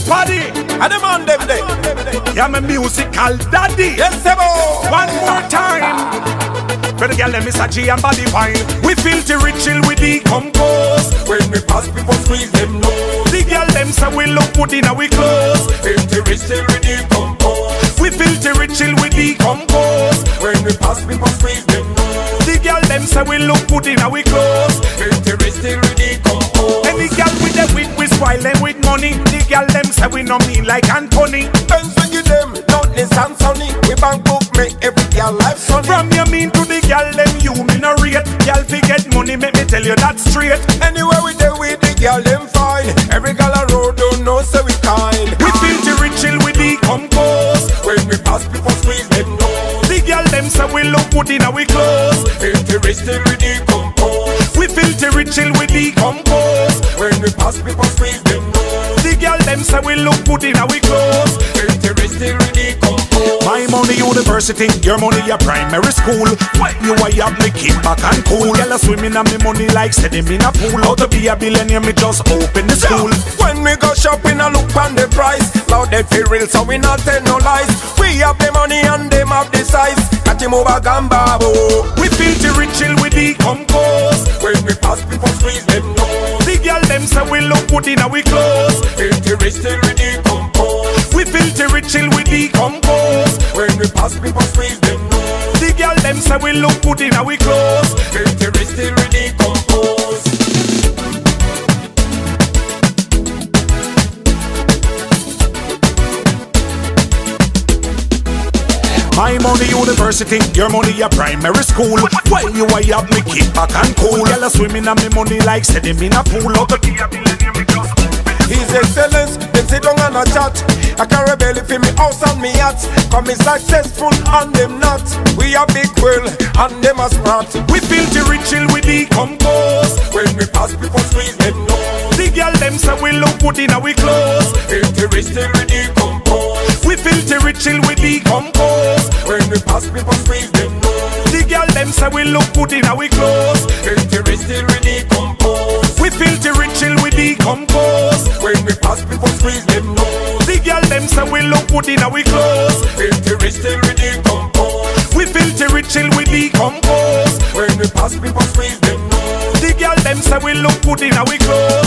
Paddy, I demand them day. yeah, my musical daddy. Yes, Sebo. One more time. For the girl, them is a G and body wine. We filthy rich chill with decompose. When we pass, people squeeze them nose. The girl, them say we look good in our clothes. Filthy rich till we decompose. We filthy rich chill with decompose. When we pass, people squeeze them nose. The girl, them say we look good in our clothes. Filthy rich till we decompose. Any girl with the wit, we spoil them with money. The girl, them say we no mean like Anthony. Benz we give them, nothing and sunny. We bank book, make every girl life sunny. From your mean to the girl, them you me no rate. Girl forget money, make me tell you that straight. Anywhere we do with the girl, them fine. Every girl a road don't know, so we kind. We filthy rich chill with decompose. When we pass, people squeeze them nose. The girl, them say we look good in our clothes. Filthy rich till we decompose. We filthy rich chill with decompose. When we pass, people squeeze them nose. The girl, them say we look good in our clothes. Filthy rich till we decompose. My money university, your money your primary school. When you are up, me keep back and cool. Girl a swimming on me money like setting in a pool. How to be a billionaire, me just open the school. When we go shopping, I look on the price. Loud they feel real, so we not tell no lies. We have the money and them have the size. Catch him over Gambabo. We filthy rich chill with decompose. When we pass, people squeeze them nose. The girl them say we look good in our clothes. Filthy rich till we decompose. We filthy rich chill with decompose. When we pass, people squeeze them nose. The girl them say we look good in our clothes. Filthy rich till we decompose. My money university, your money your primary school. While you are up, me keep back and cool. Girl a swimming on me money like setting in a pool. How to be a billionaire, me just open the His Excellence, them sit down and a chat. I can rebel if me house and me yacht. Come me successful and them not. We a big well and them a smart. We filthy rich chill with decompose. When we pass, people squeeze them nose. The girl them say we look good in our clothes. Filthy rich till we decompose. We filthy rich chill with decompose. When we pass, people squeeze them nose. The girl them say we look good in our clothes. Filthy rich till we decompose. We filthy rich chill with decompose. When we pass, people squeeze them nose. The girl them say we look good in our clothes. Filthy rich till we decompose. We filthy rich chill with decompose. When we pass, people squeeze them nose. The girl them say we look good in our clothes.